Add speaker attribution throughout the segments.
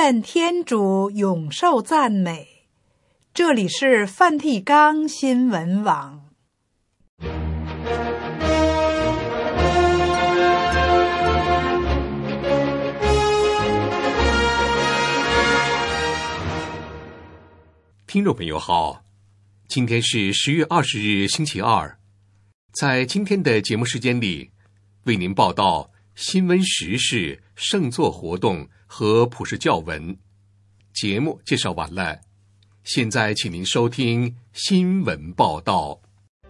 Speaker 1: 愿天主永受赞美。这里是梵蒂冈新闻网。
Speaker 2: 听众朋友好，今天是10月20日星期二，在今天的节目时间里，为您报道新闻时事、圣座活动和普世教文。节目介绍完了，现在请您收听新闻报道。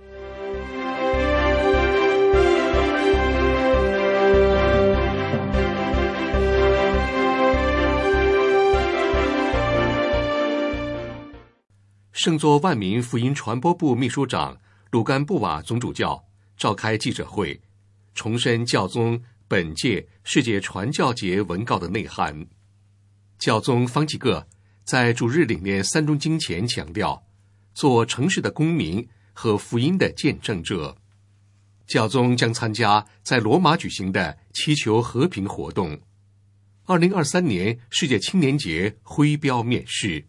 Speaker 2: 圣座万民福音传播部秘书长鲁甘布瓦总主教召开记者会，重申教宗本届世界传教节文告的内涵。教宗方济各在主日领念三中经前强调，做诚实的公民和福音的见证者。教宗将参加在罗马举行的祈求和平活动。2023年世界青年节徽标面世。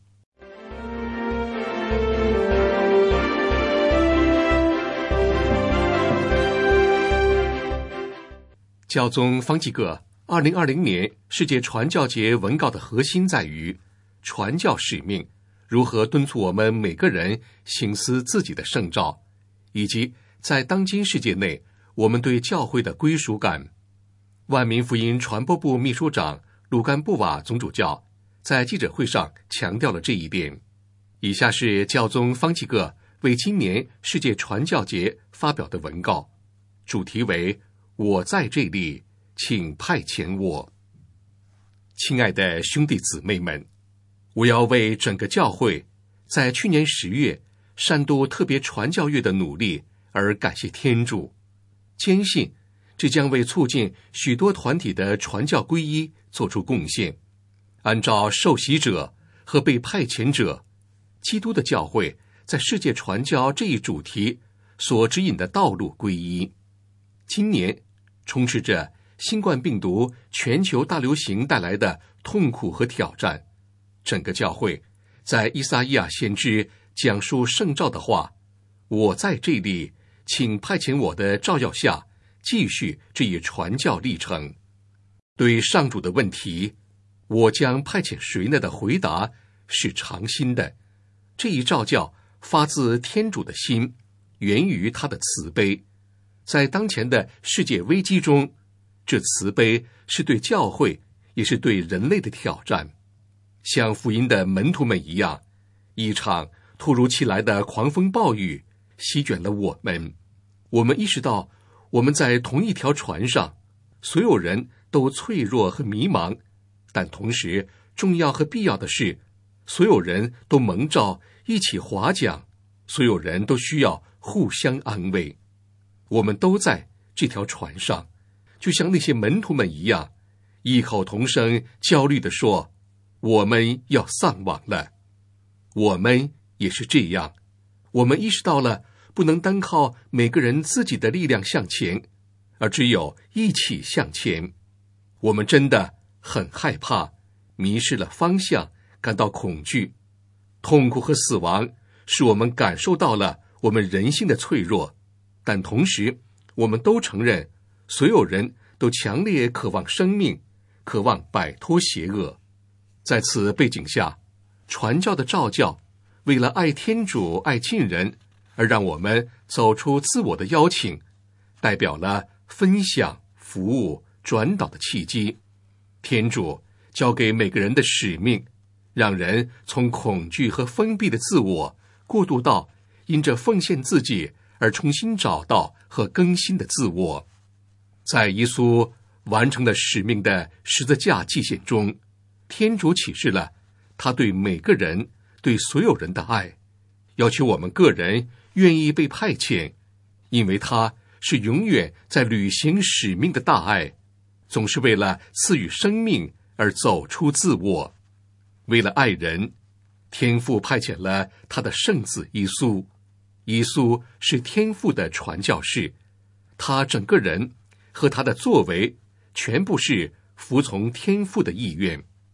Speaker 2: 教宗方济各2020年世界传教节文告的核心在于传教使命如何敦促我们每个人省思自己的圣召，以及在当今世界内我们对教会的归属感。万民福音传播部秘书长鲁甘布瓦总主教在记者会上强调了这一点。以下是教宗方济各为今年世界传教节发表的文告，主题为我在这里，请派遣我。亲爱的兄弟姊妹们，我要为整个教会在去年10月山都特别传教月的努力而感谢天主，坚信这将为促进许多团体的传教皈依做出贡献。按照受洗者和被派遣者，基督的教会在世界传教这一主题所指引的道路皈依。今年充斥着新冠病毒全球大流行带来的痛苦和挑战，整个教会在依撒意亚先知讲述圣召的话，我在这里，请派遣我的照耀下，继续这一传教历程。对上主的问题，我将派遣谁呢的回答是常新的。这一召教发自天主的心，源于他的慈悲。在当前的世界危机中，这慈悲是对教会也是对人类的挑战。像福音的门徒们一样，一场突如其来的狂风暴雨席卷了我们。我们意识到我们在同一条船上，所有人都脆弱和迷茫，但同时重要和必要的是，所有人都蒙召一起划桨，所有人都需要互相安慰。我们都在这条船上，就像那些门徒们一样，异口同声焦虑地说，我们要丧亡了。我们也是这样，我们意识到了不能单靠每个人自己的力量向前，而只有一起向前。我们真的很害怕，迷失了方向，感到恐惧。痛苦和死亡使我们感受到了我们人性的脆弱，但同时我们都承认，所有人都强烈渴望生命，渴望摆脱邪恶。在此背景下，传教的召教为了爱天主爱亲人而让我们走出自我的邀请，代表了分享服务转导的契机。天主交给每个人的使命，让人从恐惧和封闭的自我过渡到因着奉献自己而重新找到和更新的自我。在耶稣完成了使命的十字架祭献中，天主启示了他对每个人、对所有人的爱，要求我们个人愿意被派遣，因为他是永远在履行使命的大爱，总是为了赐予生命而走出自我。为了爱人，天父派遣了他的圣子耶稣。耶稣是天父的传教士，他整个人和他的作为全部是服从天父的意愿。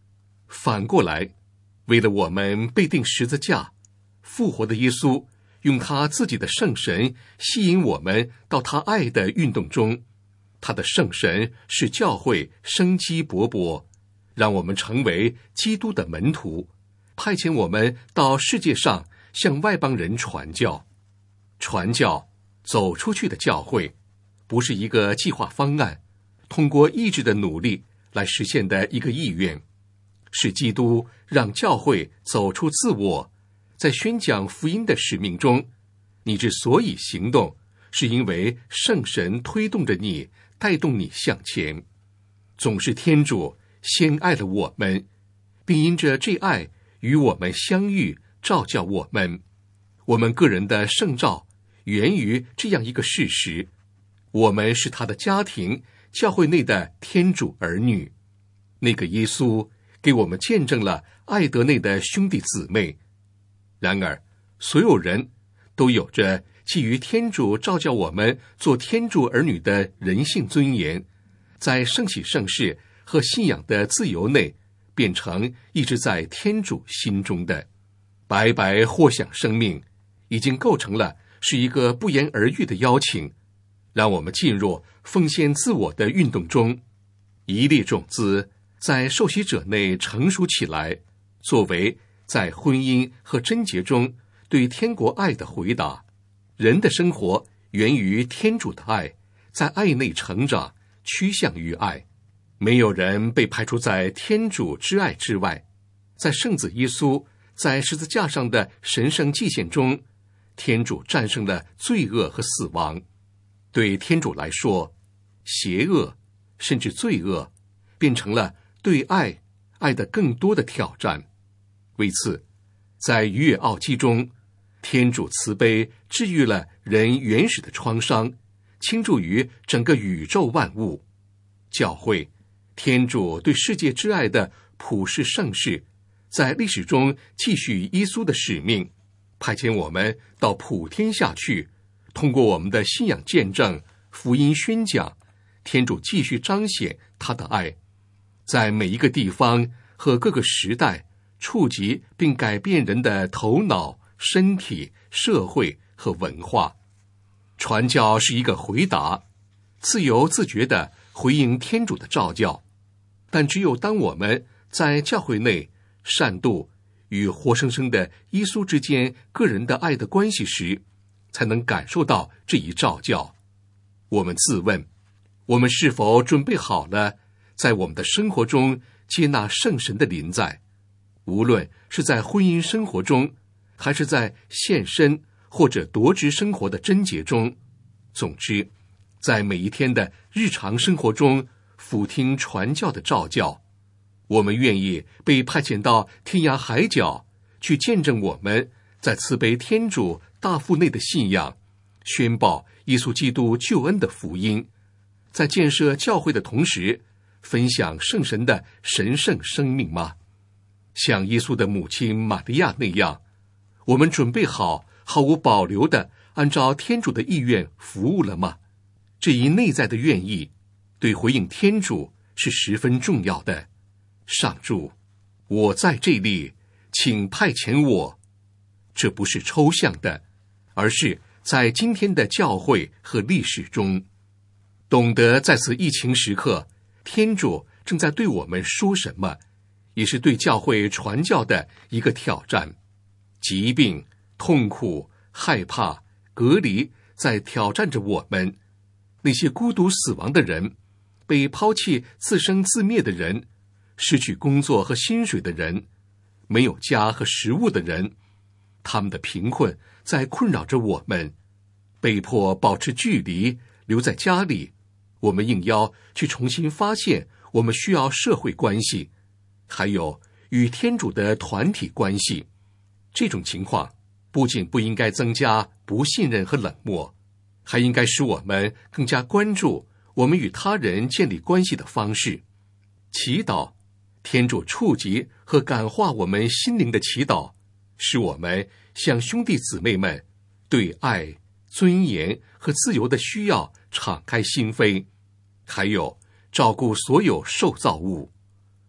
Speaker 2: 反过来，为了我们被钉十字架，复活的耶稣用他自己的圣神吸引我们到他爱的运动中。他的圣神使教会生机勃勃，让我们成为基督的门徒，派遣我们到世界上向外邦人传教。传教走出去的教会，不是一个计划方案，通过意志的努力来实现的一个意愿，是基督让教会走出自我，在宣讲福音的使命中，你之所以行动，是因为圣神推动着你，带动你向前。总是天主先爱了我们，并因着这爱与我们相遇，召叫我们。我们个人的圣召源于这样一个事实：我们是他的家庭，教会内的天主儿女。那个耶稣给我们见证了爱德内的兄弟姊妹。然而，所有人都有着基于天主召叫我们做天主儿女的人性尊严，在圣喜圣事和信仰的自由内，变成一直在天主心中的。白白获享生命，已经构成了是一个不言而喻的邀请，让我们进入奉献自我的运动中。一粒种子在受洗者内成熟起来，作为在婚姻和贞洁中对天国爱的回答。人的生活源于天主的爱，在爱内成长，趋向于爱。没有人被排除在天主之爱之外。在圣子耶稣在十字架上的神圣祭献中，天主战胜了罪恶和死亡。对天主来说，邪恶甚至罪恶变成了对爱的更多的挑战。为此，在逾越奥基中，天主慈悲治愈了人原始的创伤，倾注于整个宇宙万物。教会，天主对世界之爱的普世盛世，在历史中继续耶稣的使命，派遣我们到普天下去，通过我们的信仰见证、福音宣讲，天主继续彰显他的爱，在每一个地方和各个时代触及并改变人的头脑、身体、社会和文化。传教是一个回答，自由自觉地回应天主的召叫，但只有当我们在教会内善度与活生生的耶稣之间个人的爱的关系时，才能感受到这一召叫。我们自问，我们是否准备好了在我们的生活中接纳圣神的临在？无论是在婚姻生活中，还是在献身或者夺职生活的贞洁中，总之，在每一天的日常生活中俯听传教的召叫。我们愿意被派遣到天涯海角，去见证我们在慈悲天主大父内的信仰，宣报耶稣基督救恩的福音，在建设教会的同时，分享圣神的神圣生命吗？像耶稣的母亲玛利亚那样，我们准备好毫无保留地按照天主的意愿服务了吗？这一内在的愿意，对回应天主是十分重要的。上主，我在这里，请派遣我。这不是抽象的，而是在今天的教会和历史中，懂得在此疫情时刻，天主正在对我们说什么，也是对教会传教的一个挑战。疾病、痛苦、害怕、隔离在挑战着我们。那些孤独死亡的人，被抛弃自生自灭的人，失去工作和薪水的人，没有家和食物的人，他们的贫困在困扰着我们。被迫保持距离，留在家里，我们应邀去重新发现我们需要社会关系，还有与天主的团体关系。这种情况不仅不应该增加不信任和冷漠，还应该使我们更加关注我们与他人建立关系的方式。祈祷，天主触及和感化我们心灵的祈祷，使我们向兄弟姊妹们对爱、尊严和自由的需要敞开心扉，还有照顾所有受造物。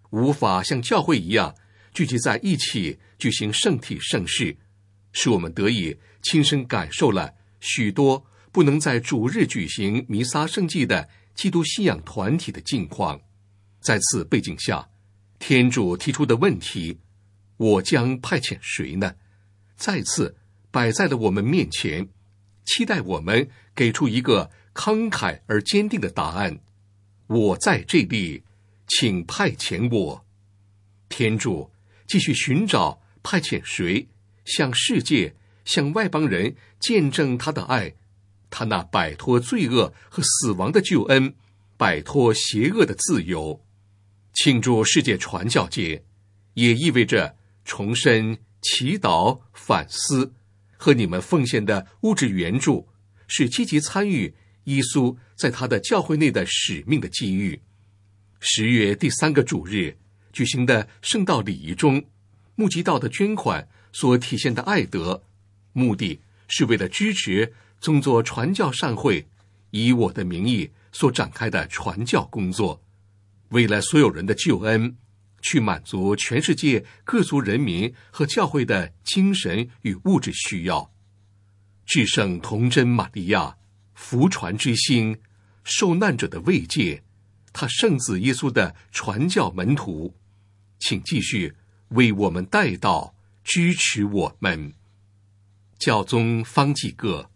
Speaker 2: 无法像教会一样聚集在一起举行圣体圣事，使我们得以亲身感受了许多不能在主日举行弥撒圣祭的基督信仰团体的境况。在此背景下，天主提出的问题，我将派遣谁呢？再次摆在了我们面前，期待我们给出一个慷慨而坚定的答案。我在这里，请派遣我。天主继续寻找派遣谁，向世界、向外邦人见证他的爱，他那摆脱罪恶和死亡的救恩，摆脱邪恶的自由。庆祝世界传教节，也意味着重申祈祷、反思和你们奉献的物质援助，是积极参与耶稣在他的教会内的使命的机遇。10月第3个主日举行的圣道礼仪中，募集到的捐款所体现的爱德，目的是为了支持宗座传教善会以我的名义所展开的传教工作，为了所有人的救恩，去满足全世界各族人民和教会的精神与物质需要。至圣童真玛利亚，福传之星，受难者的慰藉，他圣子耶稣的传教门徒，请继续为我们代祷，支持我们。教宗方济各。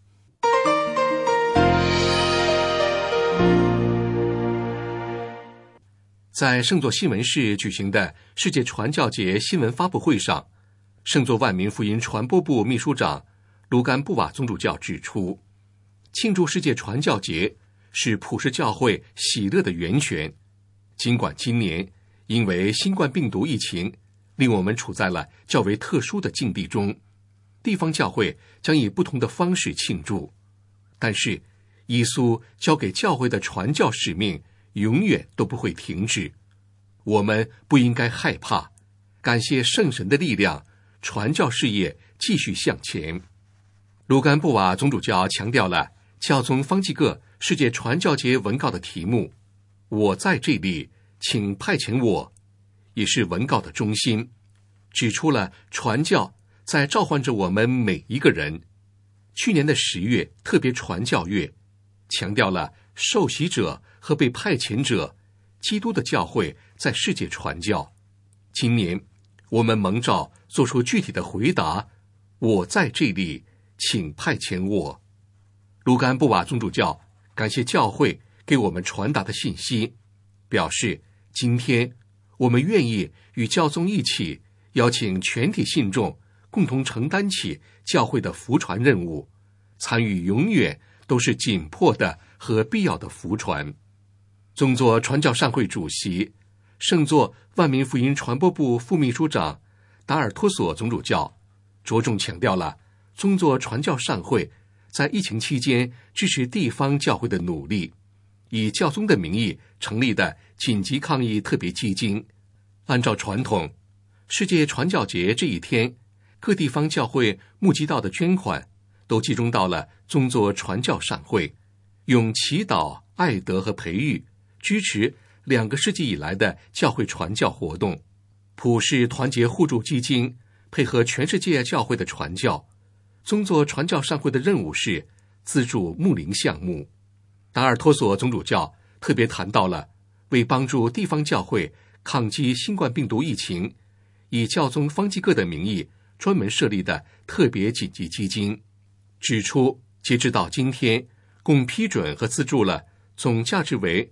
Speaker 2: 在圣座西门市举行的世界传教节新闻发布会上，圣座万民福音传播部秘书长卢甘布瓦宗主教指出，庆祝世界传教节是普世教会喜乐的源泉。尽管今年因为新冠病毒疫情令我们处在了较为特殊的境地中，地方教会将以不同的方式庆祝，但是耶稣交给教会的传教使命永远都不会停止。我们不应该害怕，感谢圣神的力量，传教事业继续向前。卢甘布瓦宗主教强调了教宗方济各世界传教节文告的题目，我在这里，请派遣我，也是文告的中心，指出了传教在召唤着我们每一个人。去年的10月特别传教月，强调了受洗者和被派遣者，基督的教会在世界传教。今年我们蒙召做出具体的回答，我在这里，请派遣我。卢甘布瓦宗主教感谢教会给我们传达的信息，表示今天我们愿意与教宗一起邀请全体信众共同承担起教会的福传任务，参与永远都是紧迫的和必要的福传。宗座传教善会主席、圣座万民福音传播部副秘书长达尔托索总主教着重强调了宗座传教善会在疫情期间支持地方教会的努力，以教宗的名义成立的紧急抗疫特别基金。按照传统，世界传教节这一天，各地方教会募集到的捐款都集中到了宗座传教善会，用祈祷、爱德和培育支持2个世纪以来的教会传教活动。普世团结互助基金配合全世界教会的传教，宗座传教善会的任务是资助牧灵项目。达尔托索总主教特别谈到了为帮助地方教会抗击新冠病毒疫情，以教宗方济各的名义专门设立的特别紧急基金，指出截止到今天，共批准和资助了总价值为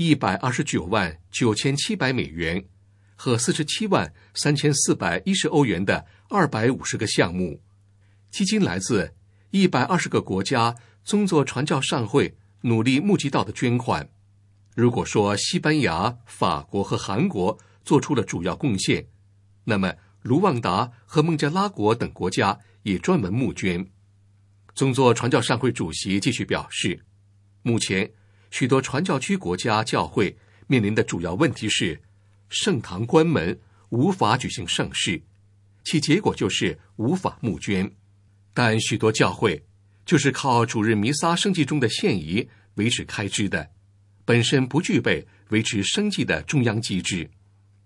Speaker 2: 129万9700美元和47万3410欧元的250个项目。基金来自120个国家宗座传教善会努力募集到的捐款。如果说西班牙、法国和韩国做出了主要贡献，那么卢旺达和孟加拉国等国家也专门募捐。宗座传教善会主席继续表示，目前许多传教区国家教会面临的主要问题是圣堂关门，无法举行圣事，其结果就是无法募捐。但许多教会就是靠主日弥撒圣祭中的献仪维持开支的，本身不具备维持生计的中央机制。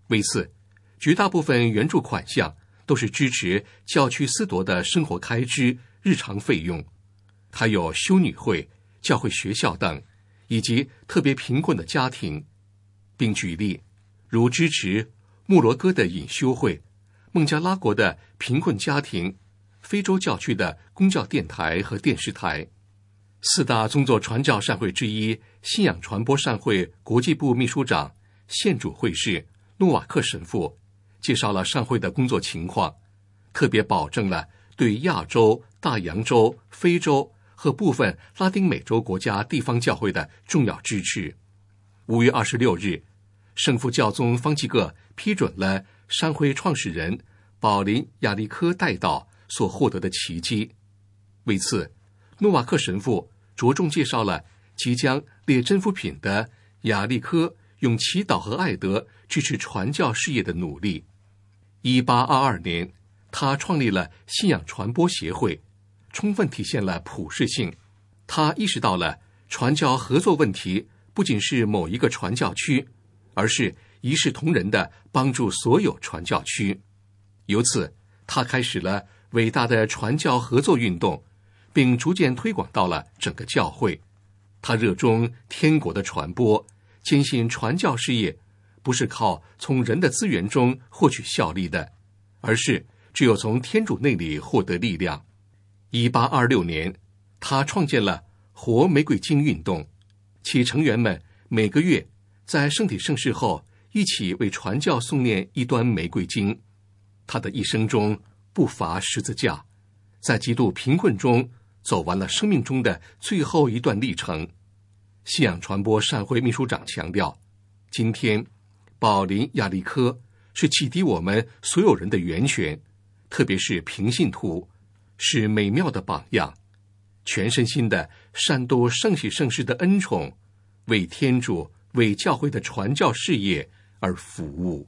Speaker 2: 为此，绝大部分援助款项都是支持教区司铎的生活开支、日常费用，还有修女会、教会学校等，以及特别贫困的家庭，并举例如支持摩洛哥的隐修会、孟加拉国的贫困家庭、非洲教区的公教电台和电视台。四大宗座传教善会之一信仰传播善会国际部秘书长献主会士诺瓦克神父介绍了善会的工作情况，特别保证了对亚洲、大洋洲、非洲和部分拉丁美洲国家地方教会的重要支持。5月26日，圣父教宗方济各批准了善会创始人保林亚历科代祷所获得的奇迹。为此，诺瓦克神父着重介绍了即将列真福品的亚历科用祈祷和爱德支持传教事业的努力。1822年，他创立了信仰传播协会，充分体现了普世性。他意识到了传教合作问题不仅是某一个传教区，而是一视同仁地帮助所有传教区。由此，他开始了伟大的传教合作运动，并逐渐推广到了整个教会。他热衷天国的传播，坚信传教事业不是靠从人的资源中获取效力的，而是只有从天主那里获得力量。1826年，他创建了活玫瑰经运动，其成员们每个月在圣体圣事后一起为传教诵念一端玫瑰经。他的一生中不乏十字架，在极度贫困中走完了生命中的最后一段历程。信仰传播善会秘书长强调，今天保林亚历科是启迪我们所有人的源泉，特别是平信徒，是美妙的榜样，全身心的善度圣喜圣事的恩宠，为天主、为教会的传教事业而服务。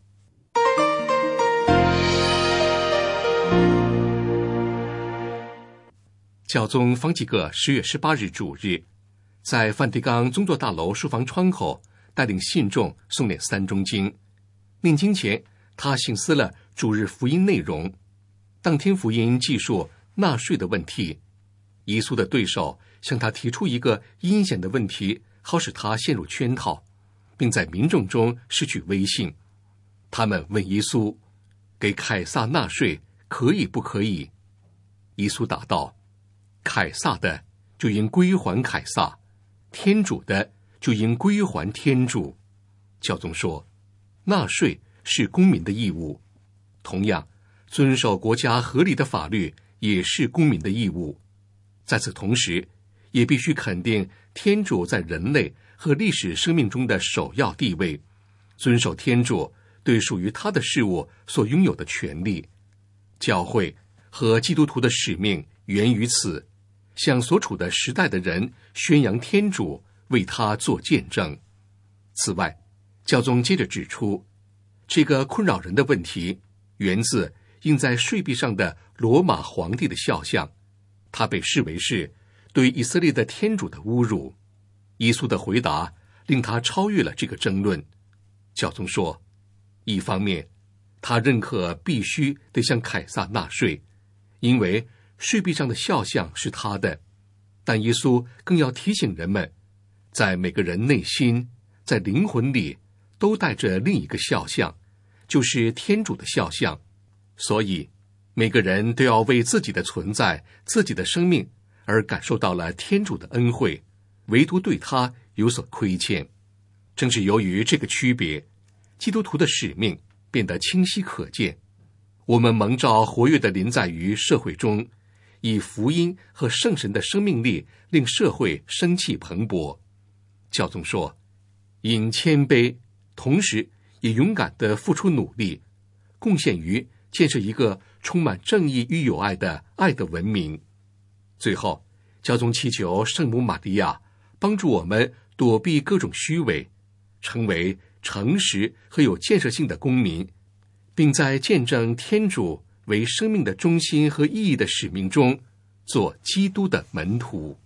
Speaker 2: 教宗方济各10月18日主日，在梵蒂冈宗座大楼书房窗口带领信众诵念三中经。念经前，他省思了主日福音内容。当天福音记述纳税的问题，耶稣的对手向他提出一个阴险的问题，好使他陷入圈套，并在民众中失去威信。他们问耶稣，给凯撒纳税可以不可以？耶稣答道，凯撒的就应归还凯撒，天主的就应归还天主。教宗说，纳税是公民的义务，同样遵守国家合理的法律也是公民的义务。在此同时，也必须肯定天主在人类和历史生命中的首要地位，遵守天主对属于他的事物所拥有的权利。教会和基督徒的使命源于此，向所处的时代的人宣扬天主，为他做见证。此外，教宗接着指出，这个困扰人的问题源自印在税币上的罗马皇帝的肖像，他被视为是对以色列的天主的侮辱。耶稣的回答令他超越了这个争论。教宗说，一方面他认可必须得向凯撒纳税，因为税币上的肖像是他的，但耶稣更要提醒人们，在每个人内心，在灵魂里都带着另一个肖像，就是天主的肖像。所以每个人都要为自己的存在、自己的生命而感受到了天主的恩惠，唯独对他有所亏欠。正是由于这个区别，基督徒的使命变得清晰可见。我们蒙召活跃地临在于社会中，以福音和圣神的生命力令社会生气蓬勃。教宗说，应谦卑，同时也勇敢地付出努力，贡献于建设一个充满正义与友爱的爱的文明。最后，教宗祈求圣母玛利亚帮助我们躲避各种虚伪，成为诚实和有建设性的公民，并在见证天主为生命的中心和意义的使命中做基督的门徒。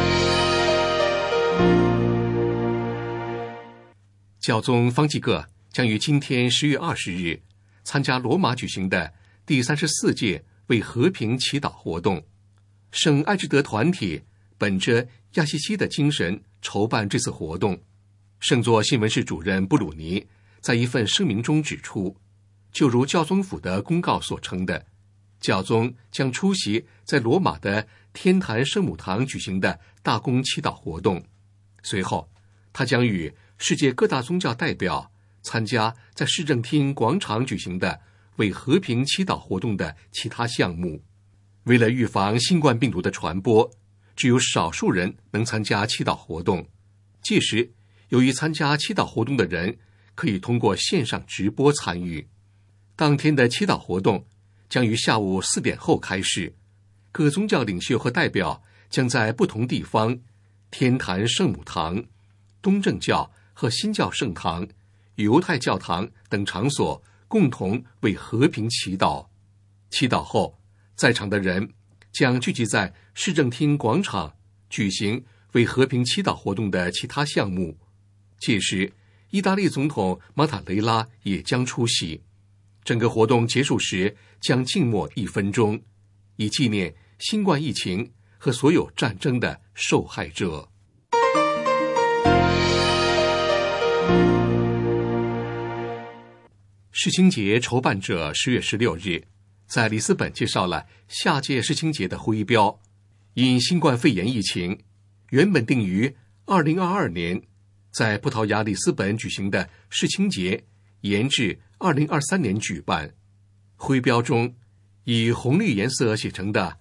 Speaker 2: 教宗方济各将于今天10月20日参加罗马举行的第34届为和平祈祷活动。圣艾智德团体本着亚西西的精神筹办这次活动。圣座新闻室主任布鲁尼在一份声明中指出，就如教宗府的公告所称的，教宗将出席在罗马的天坛圣母堂举行的大公祈祷活动。随后，他将与世界各大宗教代表参加在市政厅广场举行的为和平祈祷活动的其他项目。为了预防新冠病毒的传播，只有少数人能参加祈祷活动。届时，由于参加祈祷活动的人可以通过线上直播参与。当天的祈祷活动将于下午4点后开始，各宗教领袖和代表将在不同地方，天坛圣母堂、东正教和新教圣堂、犹太教堂等场所共同为和平祈祷。祈祷后，在场的人将聚集在市政厅广场举行为和平祈祷活动的其他项目。届时，意大利总统马塔雷拉也将出席。整个活动结束时将静默1分钟，以纪念新冠疫情和所有战争的受害者。世青节筹办者10月16日在里斯本介绍了下届世青节的徽标。因新冠肺炎疫情，原本定于2022年在葡萄牙里斯本举行的世青节延至2023年举办。徽标中以红绿颜色写成的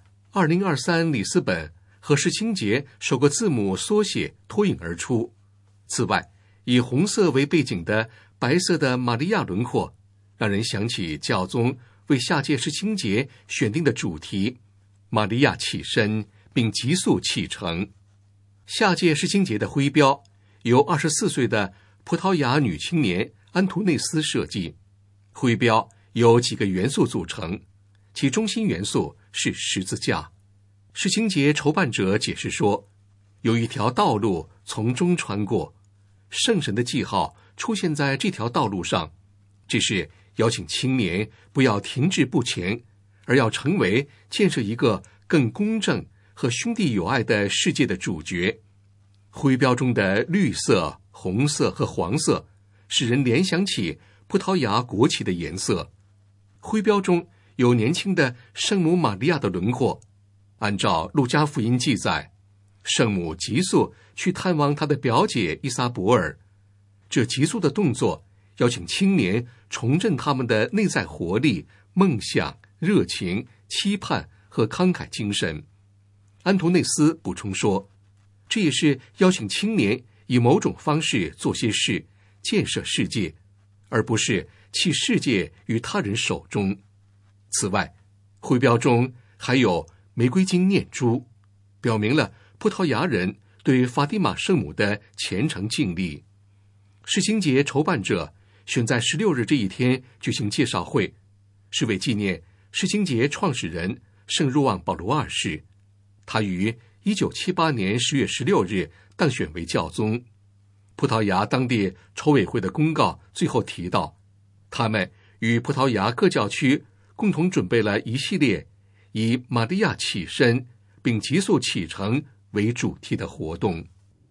Speaker 2: 2023里斯本和世青节首个字母缩写脱颖而出。此外，以红色为背景的白色的玛利亚轮廓让人想起教宗为下届世青节选定的主题玛利亚起身并急速启程。下届世青节的徽标由24岁的葡萄牙女青年安图内斯设计。徽标由几个元素组成，其中心元素是十字架。世青节筹办者解释说，有一条道路从中穿过，圣神的记号出现在这条道路上，这是邀请青年不要停滞不前，而要成为建设一个更公正和兄弟友爱的世界的主角。徽标中的绿色、红色和黄色使人联想起葡萄牙国旗的颜色。徽标中有年轻的圣母玛利亚的轮廓。按照路加福音记载，圣母急速去探望她的表姐伊撒伯尔。这急速的动作邀请青年重振他们的内在活力、梦想、热情、期盼和慷慨精神。安图内斯补充说，这也是邀请青年以某种方式做些事，建设世界，而不是弃世界于他人手中。此外，徽标中还有玫瑰金念珠，表明了葡萄牙人对法蒂玛圣母的虔诚敬礼。世青节筹办者选在16日这一天举行介绍会，是为纪念世青节创始人圣若望保罗2世。他于1978年10月16日当选为教宗。葡萄牙当地筹委会的公告最后提到，他们与葡萄牙各教区共同准备了一系列以玛利亚起身并急速启程为主题的活动。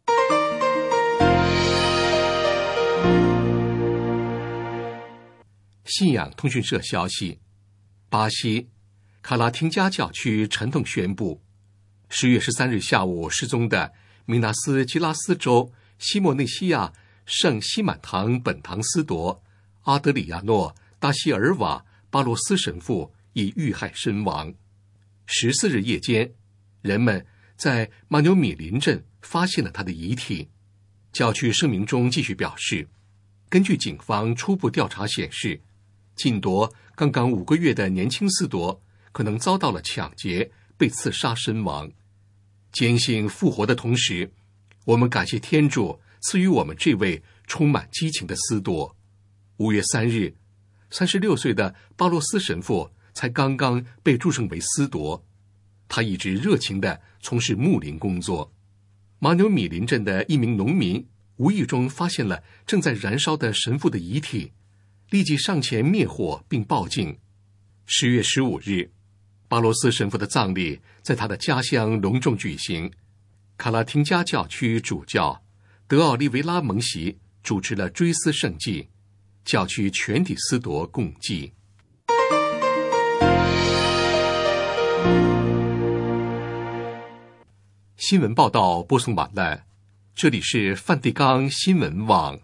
Speaker 2: 信仰通讯社消息，巴西卡拉廷加教区沉痛宣布，10月13日下午失踪的米纳斯吉拉斯州西莫内西亚圣西满堂本堂司铎阿德里亚诺·达西尔瓦·巴罗斯神父已遇害身亡。14日夜间，人们在马纽米林镇发现了他的遗体。教区声明中继续表示，根据警方初步调查显示，禁铎刚刚5个月的年轻司铎可能遭到了抢劫，被刺杀身亡。坚信复活的同时，我们感谢天主赐予我们这位充满激情的司铎。5月3日，36岁的巴洛斯神父才刚刚被祝圣为司铎，他一直热情地从事牧林工作。马纽米林镇的一名农民无意中发现了正在燃烧的神父的遗体，立即上前灭火并报警。10月15日，巴罗斯神父的葬礼在他的家乡隆重举行。卡拉廷加教区主教德奥利维拉蒙席主持了追思圣祭，教区全体司铎共祭。新闻报道播送完了，这里是梵蒂冈新闻网。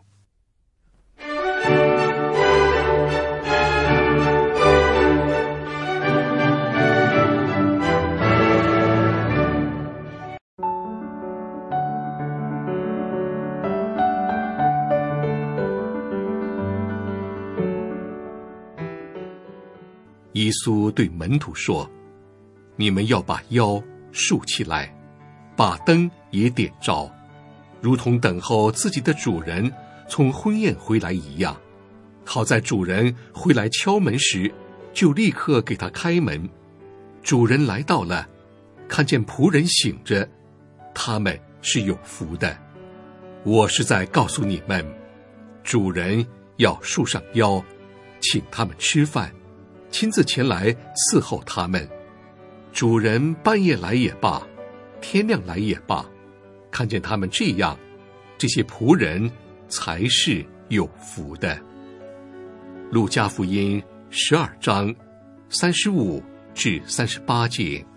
Speaker 2: 耶稣对门徒说：“你们要把腰束起来，把灯也点着，如同等候自己的主人从婚宴回来一样，好在主人回来敲门时，就立刻给他开门。主人来到了，看见仆人醒着，他们是有福的。我是在告诉你们，主人要束上腰，请他们吃饭，亲自前来伺候他们。主人半夜来也罢，天亮来也罢，看见他们这样，这些仆人才是有福的。”路加福音12章35至38节。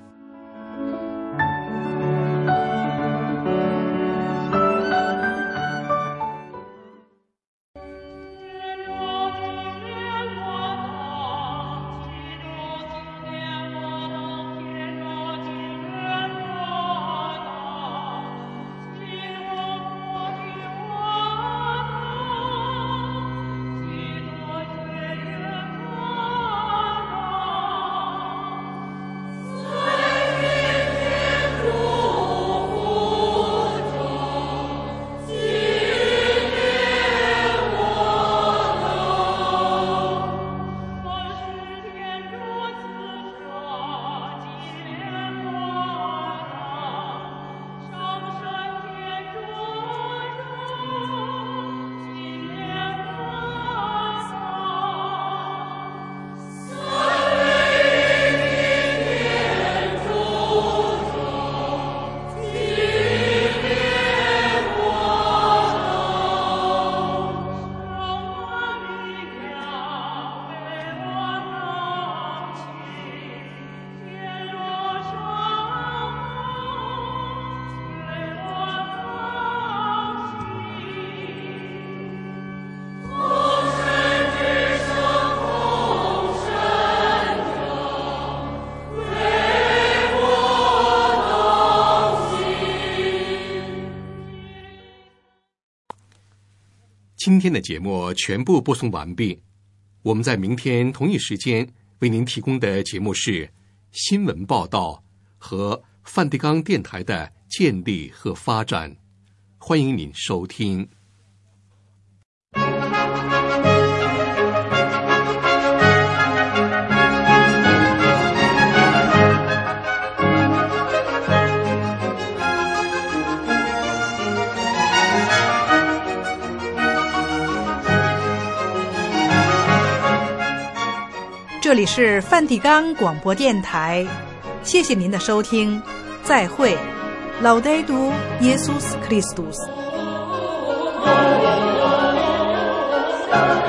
Speaker 2: 今天的节目全部播送完毕，我们在明天同一时间为您提供的节目是新闻报道和梵蒂冈电台的建立和发展，欢迎您收听。
Speaker 1: 这里是梵蒂冈广播电台，谢谢您的收听，再会。Laudetur Jesus Christus。